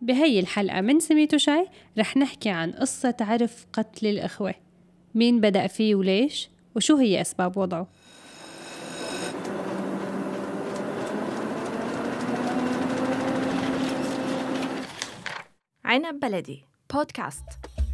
بهي الحلقة من سميتو شاي رح نحكي عن قصة عرف قتل الإخوة. مين بدأ فيه وليش؟ وشو هي أسباب وضعه؟ عنب بلدي بودكاست.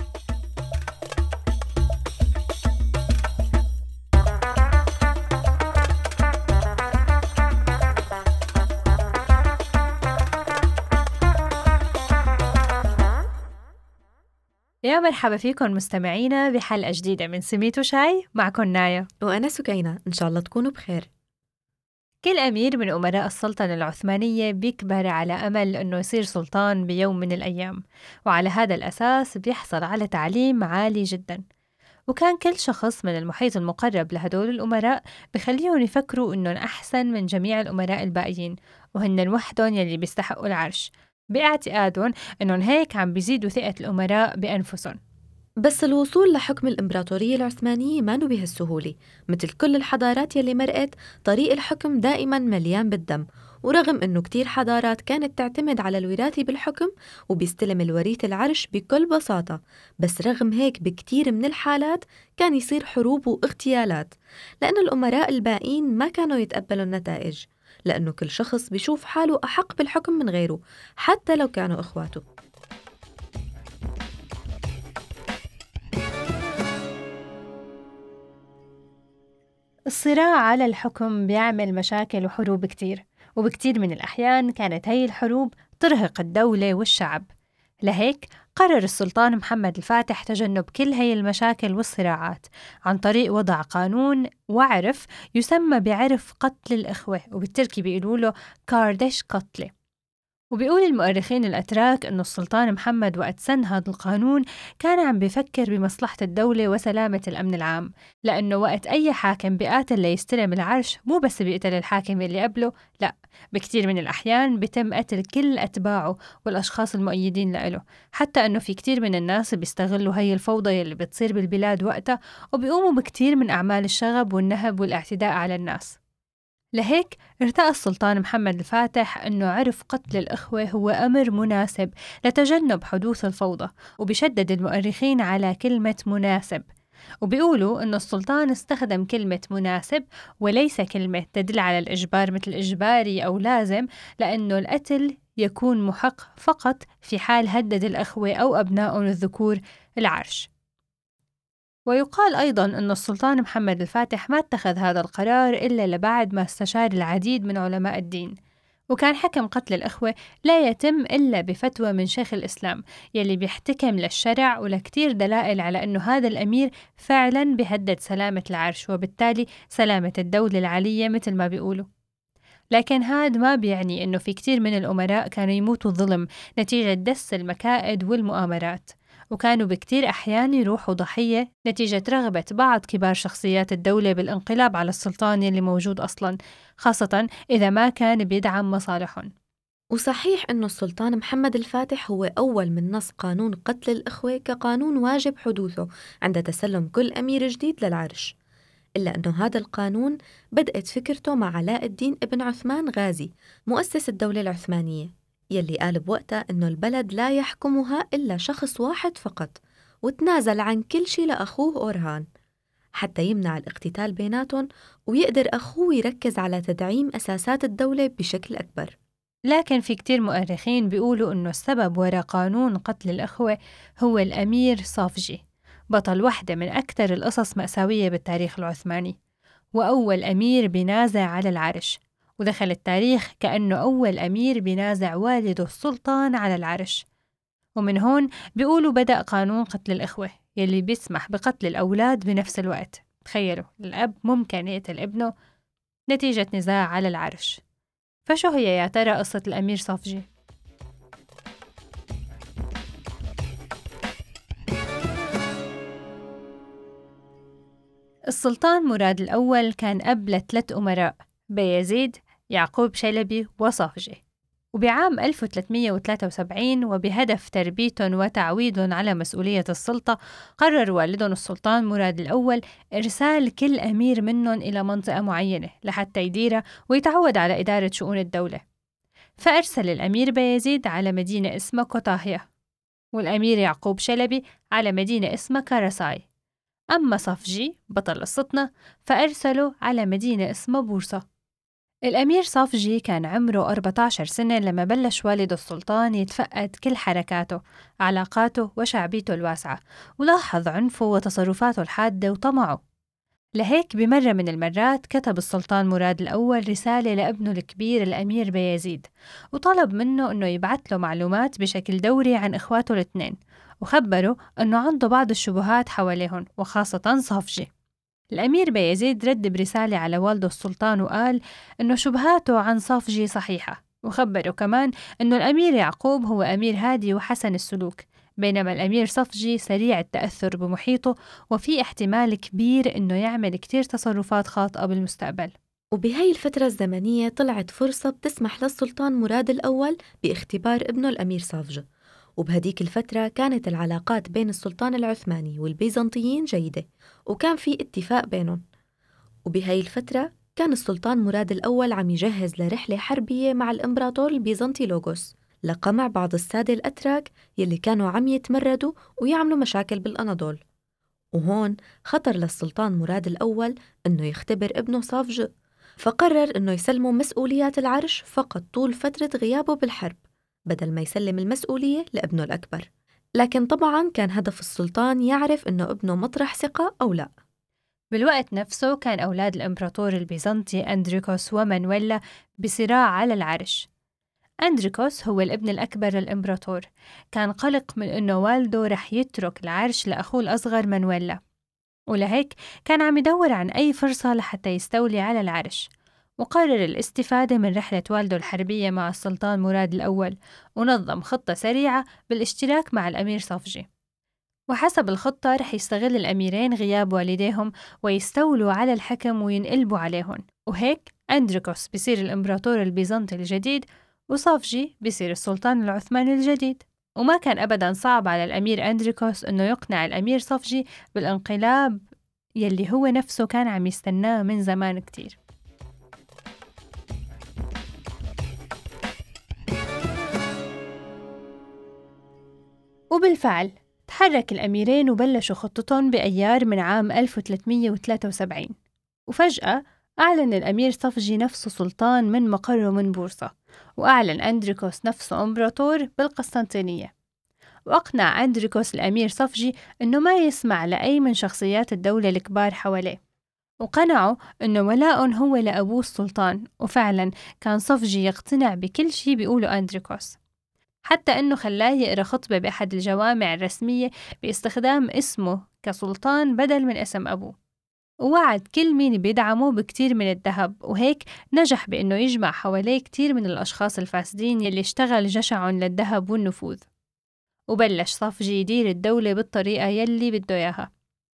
يا مرحبا فيكم مستمعينا بحلقة جديدة من سميتو شاي. معكم نايا وأنا سكينة، إن شاء الله تكونوا بخير. كل أمير من أمراء السلطنة العثمانية بيكبر على أمل أنه يصير سلطان بيوم من الأيام، وعلى هذا الأساس بيحصل على تعليم عالي جدا. وكان كل شخص من المحيط المقرب لهدول الأمراء بخليهم يفكروا إنهم أحسن من جميع الأمراء الباقيين، وهن وحدهم يلي بيستحقوا العرش، باعتقادهم إنهم هيك عم بيزيدوا ثقة الأمراء بأنفسهم. بس الوصول لحكم الإمبراطورية العثمانية ما بهالسهولة. مثل كل الحضارات يلي مرقت، طريق الحكم دائما مليان بالدم. ورغم إنه كتير حضارات كانت تعتمد على الوراثة بالحكم وبيستلم الوريث العرش بكل بساطة، بس رغم هيك بكتير من الحالات كان يصير حروب واغتيالات، لأن الأمراء الباقين ما كانوا يتقبلوا النتائج، لأنه كل شخص بيشوف حاله أحق بالحكم من غيره حتى لو كانوا إخواته. الصراع على الحكم بيعمل مشاكل وحروب كتير، وبكتير من الأحيان كانت هاي الحروب ترهق الدولة والشعب. لهيك قرر السلطان محمد الفاتح تجنب كل هاي المشاكل والصراعات عن طريق وضع قانون وعرف يسمى بعرف قتل الإخوة، وبالتركي بيقولوا له كاردش قتله. وبيقول المؤرخين الأتراك أن السلطان محمد وقت سن هذا القانون كان عم بفكر بمصلحة الدولة وسلامة الأمن العام، لأنه وقت أي حاكم بيقاتل ليستلم العرش مو بس بيقتل الحاكم اللي قبله، لا، بكتير من الأحيان بيتم قتل كل أتباعه والأشخاص المؤيدين له، حتى أنه في كتير من الناس بيستغلوا هي الفوضى اللي بتصير بالبلاد وقتها وبيقوموا بكتير من أعمال الشغب والنهب والاعتداء على الناس. لهيك ارتأى السلطان محمد الفاتح أنه عرف قتل الإخوة هو أمر مناسب لتجنب حدوث الفوضى، وبيشدد المؤرخين على كلمة مناسب، وبيقولوا أن السلطان استخدم كلمة مناسب وليس كلمة تدل على الإجبار مثل إجباري أو لازم، لأنه القتل يكون محق فقط في حال هدد الأخوة أو أبنائهم الذكور العرش. ويقال أيضاً أن السلطان محمد الفاتح ما اتخذ هذا القرار إلا لبعد ما استشار العديد من علماء الدين، وكان حكم قتل الإخوة لا يتم إلا بفتوى من شيخ الإسلام يلي بيحتكم للشرع ولكتير دلائل على أنه هذا الأمير فعلاً بيهدد سلامة العرش وبالتالي سلامة الدولة العلية مثل ما بيقولوا. لكن هذا ما بيعني أنه في كتير من الأمراء كانوا يموتوا ظلم نتيجة دس المكائد والمؤامرات، وكانوا بكتير أحيان يروحوا ضحية نتيجة رغبة بعض كبار شخصيات الدولة بالانقلاب على السلطان اللي موجود أصلاً، خاصة إذا ما كان بيدعم مصالحهم. وصحيح أنه السلطان محمد الفاتح هو أول من نص قانون قتل الإخوة كقانون واجب حدوثه عند تسلم كل أمير جديد للعرش، إلا أنه هذا القانون بدأت فكرته مع علاء الدين ابن عثمان غازي مؤسس الدولة العثمانية، يلي قال بوقتها أنه البلد لا يحكمها إلا شخص واحد فقط، وتنازل عن كل شيء لأخوه أورهان حتى يمنع الاقتتال بيناتهم ويقدر أخوه يركز على تدعيم أساسات الدولة بشكل أكبر. لكن في كتير مؤرخين بيقولوا أنه السبب وراء قانون قتل الأخوة هو الأمير صافجي، بطل واحدة من أكثر القصص مأساوية بالتاريخ العثماني، وأول أمير بينازع على العرش، ودخل التاريخ كأنه أول أمير بينازع والده السلطان على العرش. ومن هون بيقولوا بدأ قانون قتل الإخوة يلي بيسمح بقتل الأولاد بنفس الوقت. تخيلوا الأب ممكن يقتل ابنه نتيجة نزاع على العرش. فشو هي يا ترى قصة الأمير صافجي؟ السلطان مراد الأول كان أب ل3 أمراء، بايزيد، يعقوب شلبي، وصافجي. وبعام 1373 وبهدف تربيتهم وتعويدهم على مسؤولية السلطة، قرر والدهم السلطان مراد الأول إرسال كل أمير منهم إلى منطقة معينة لحتى يديرها ويتعود على إدارة شؤون الدولة. فأرسل الأمير بايزيد على مدينة اسمها كوتاهية، والأمير يعقوب شلبي على مدينة اسمها كاراساي. أما صفجي بطل السطنة فأرسله على مدينة اسمها بورصة. الأمير صفجي كان عمره 14 سنة لما بلش والده السلطان يتفقد كل حركاته، علاقاته وشعبيته الواسعة، ولاحظ عنفه وتصرفاته الحادة وطمعه. لهيك بمرة من المرات كتب السلطان مراد الأول رسالة لابنه الكبير الأمير بايزيد، وطلب منه أنه يبعث له معلومات بشكل دوري عن إخواته الاثنين، وخبره أنه عنده بعض الشبهات حواليهم وخاصة صفجي. الأمير بايزيد رد برسالة على والده السلطان وقال أنه شبهاته عن صفجي صحيحة، وخبره كمان أنه الأمير يعقوب هو أمير هادي وحسن السلوك، بينما الأمير صفجي سريع التأثر بمحيطه وفي احتمال كبير أنه يعمل كتير تصرفات خاطئة بالمستقبل. وبهاي الفترة الزمنية طلعت فرصة بتسمح للسلطان مراد الأول باختبار ابنه الأمير صافجي، وبهديك الفترة كانت العلاقات بين السلطان العثماني والبيزنطيين جيدة، وكان في اتفاق بينهم. وبهاي الفترة كان السلطان مراد الأول عم يجهز لرحلة حربية مع الإمبراطور البيزنطي لوغوس لقمع بعض السادة الأتراك يلي كانوا عم يتمردوا ويعملوا مشاكل بالأناضول. وهون خطر للسلطان مراد الأول إنه يختبر ابنه صافجي، فقرر إنه يسلمه مسؤوليات العرش فقط طول فترة غيابه بالحرب بدل ما يسلم المسؤولية لابنه الأكبر. لكن طبعاً كان هدف السلطان يعرف إنه ابنه مطرح ثقة أو لا. بالوقت نفسه كان أولاد الإمبراطور البيزنطي أندريكوس ومانويلا بصراع على العرش. أندريكوس هو الابن الأكبر للإمبراطور، كان قلق من إنه والده رح يترك العرش لأخوه الأصغر مانويلا، ولهيك كان عم يدور عن أي فرصة لحتى يستولي على العرش، وقرر الاستفادة من رحلة والده الحربية مع السلطان مراد الأول، ونظم خطة سريعة بالاشتراك مع الأمير صفجي. وحسب الخطة رح يستغل الأميرين غياب والديهم ويستولوا على الحكم وينقلبوا عليهم، وهيك أندريكوس بيصير الإمبراطور البيزنطي الجديد، وصافجي بيصير السلطان العثماني الجديد. وما كان أبداً صعب على الأمير أندريكوس إنه يقنع الأمير صفجي بالانقلاب يلي هو نفسه كان عم يستناه من زمان كتير. وبالفعل تحرك الأميرين وبلشوا خطتهم بأيار من عام 1373، وفجأة أعلن الأمير صفجي نفسه سلطان من مقره من بورصة، وأعلن أندريكوس نفسه إمبراطور بالقسطنطينية. وأقنع أندريكوس الأمير صفجي إنه ما يسمع لأي من شخصيات الدولة الكبار حواليه، وقنعوا إنه ولاء هو لأبوه السلطان. وفعلا كان صفجي يقتنع بكل شي بيقوله أندريكوس، حتى إنه خلاه يقرأ خطبة بأحد الجوامع الرسمية باستخدام اسمه كسلطان بدل من اسم أبوه، ووعد كل مين بيدعمه بكتير من الذهب، وهيك نجح بإنه يجمع حواليه كتير من الأشخاص الفاسدين يلي اشتغل جشعهم للذهب والنفوذ. وبلش صفجي يدير الدولة بالطريقة يلي بده إياها.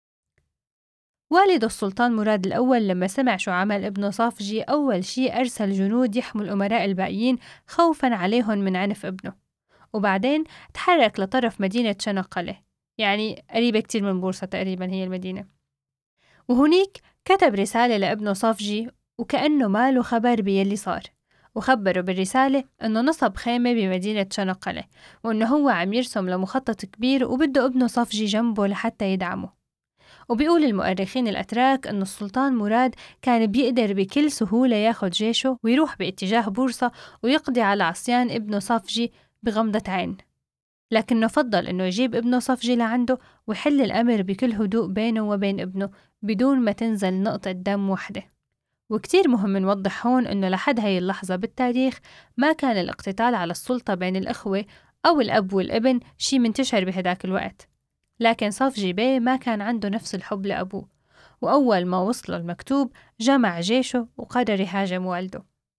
والد السلطان مراد الأول لما سمع شو عمل ابنه صفجي أول شي أرسل جنود يحموا الأمراء الباقيين خوفاً عليهم من عنف ابنه، وبعدين تحرك لطرف مدينة شنقلة، يعني قريبة كتير من بورصة تقريباً هي المدينة. وهنيك كتب رسالة لابنه صفجي وكأنه ما له خبر بيلي صار، وخبره بالرسالة أنه نصب خيمة بمدينة شنقلة، وأنه هو عم يرسم لمخطط كبير وبده ابنه صفجي جنبه لحتى يدعمه. وبيقول المؤرخين الأتراك أن السلطان مراد كان بيقدر بكل سهولة ياخد جيشه ويروح باتجاه بورصة ويقضي على عصيان ابنه صفجي بغمضة عين، لكنه فضل أنه يجيب ابنه صفجي لعنده ويحل الأمر بكل هدوء بينه وبين ابنه بدون ما تنزل نقطة دم واحدة. وكتير مهم نوضح هون أنه لحد هاي اللحظة بالتاريخ ما كان الاقتتال على السلطة بين الأخوة أو الأب والابن شي منتشر بهداك الوقت، لكن صفجي بيه ما كان عنده نفس الحب لأبوه، وأول ما وصله المكتوب جمع جيشه وقرر يهاجم والده.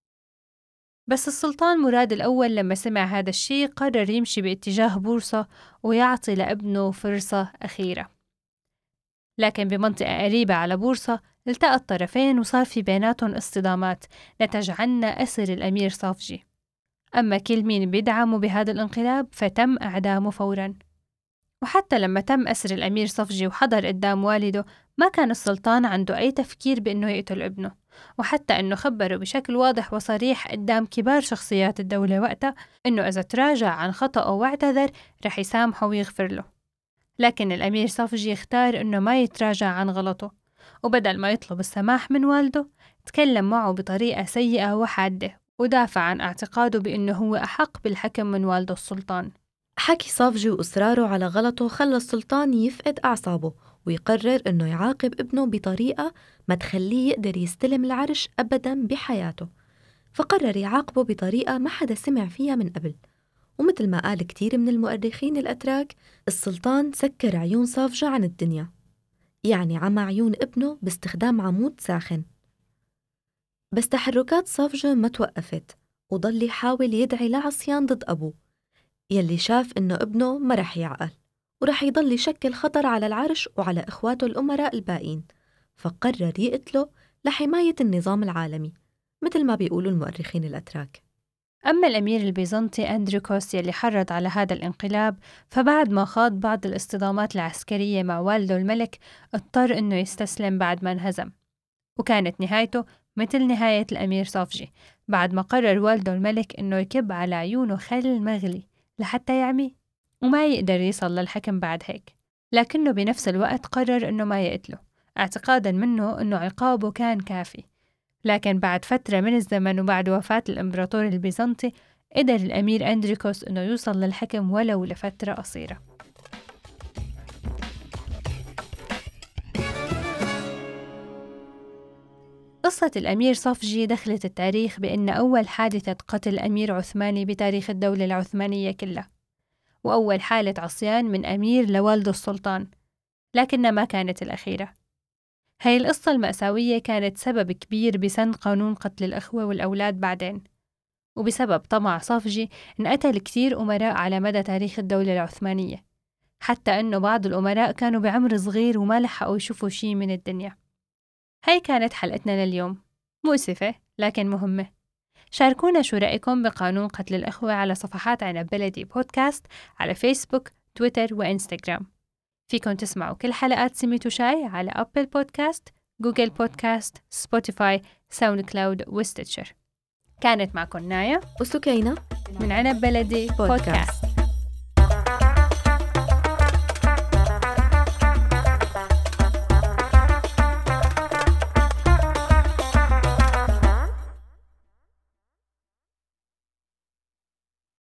بس السلطان مراد الأول لما سمع هذا الشيء قرر يمشي باتجاه بورصة ويعطي لابنه فرصة أخيرة. لكن بمنطقة قريبة على بورصة التقى الطرفين وصار في بيناتهم اصطدامات نتج عنها أسر الأمير صافجي. أما كل مين بيدعمه بهذا الانقلاب فتم إعدامه فوراً. وحتى لما تم أسر الأمير صفجي وحضر قدام والده ما كان السلطان عنده أي تفكير بأنه يقتل ابنه، وحتى أنه خبره بشكل واضح وصريح قدام كبار شخصيات الدولة وقتها أنه إذا تراجع عن خطأه واعتذر رح يسامحه ويغفر له. لكن الأمير صفجي اختار أنه ما يتراجع عن غلطه، وبدل ما يطلب السماح من والده تكلم معه بطريقة سيئة وحادة ودافع عن اعتقاده بأنه هو أحق بالحكم من والده السلطان. حكي صافجي وإصراره على غلطه خلى السلطان يفقد أعصابه ويقرر أنه يعاقب ابنه بطريقة ما تخليه يقدر يستلم العرش أبداً بحياته. فقرر يعاقبه بطريقة ما حدا سمع فيها من قبل. ومثل ما قال كتير من المؤرخين الأتراك، السلطان سكر عيون صافجة عن الدنيا، يعني عمى عيون ابنه باستخدام عمود ساخن. بس تحركات صافجة ما توقفت، وضل يحاول يدعي لعصيان ضد أبوه يلي شاف إنه ابنه ما رح يعقل ورح يضل يشكل خطر على العرش وعلى إخواته الأمراء الباقين، فقرر يقتله لحماية النظام العالمي مثل ما بيقولوا المؤرخين الأتراك. أما الأمير البيزنطي أندروكوس يلي حرض على هذا الانقلاب، فبعد ما خاض بعض الاصطدامات العسكرية مع والده الملك اضطر إنه يستسلم بعد ما انهزم، وكانت نهايته مثل نهاية الأمير صافجي بعد ما قرر والده الملك إنه يكب على عيونه خل مغلي لحتى يعميه وما يقدر يصل للحكم بعد هيك. لكنه بنفس الوقت قرر إنه ما يقتله اعتقادا منه إنه عقابه كان كافي. لكن بعد فترة من الزمن وبعد وفاة الإمبراطور البيزنطي قدر الأمير أندريكوس إنه يوصل للحكم ولو لفترة قصيرة. قصة الأمير صفجي دخلت التاريخ بأن أول حادثة قتل أمير عثماني بتاريخ الدولة العثمانية كلها، وأول حالة عصيان من أمير لوالده السلطان، لكنها ما كانت الأخيرة. هاي القصة المأساوية كانت سبب كبير بسن قانون قتل الأخوة والأولاد بعدين، وبسبب طمع صفجي انقتل كتير أمراء على مدى تاريخ الدولة العثمانية، حتى أنه بعض الأمراء كانوا بعمر صغير وما لحقوا يشوفوا شي من الدنيا. هاي كانت حلقتنا لليوم، مؤسفة لكن مهمة. شاركونا شو رأيكم بقانون قتل الأخوة على صفحات عنب بلدي بودكاست على فيسبوك، تويتر وإنستغرام. فيكم تسمعوا كل حلقات سميتو شاي على أبل بودكاست، جوجل بودكاست، سبوتيفاي، ساوند كلاود وستيتشر. كانت معكم نايا وسكينة من عنب بلدي بودكاست.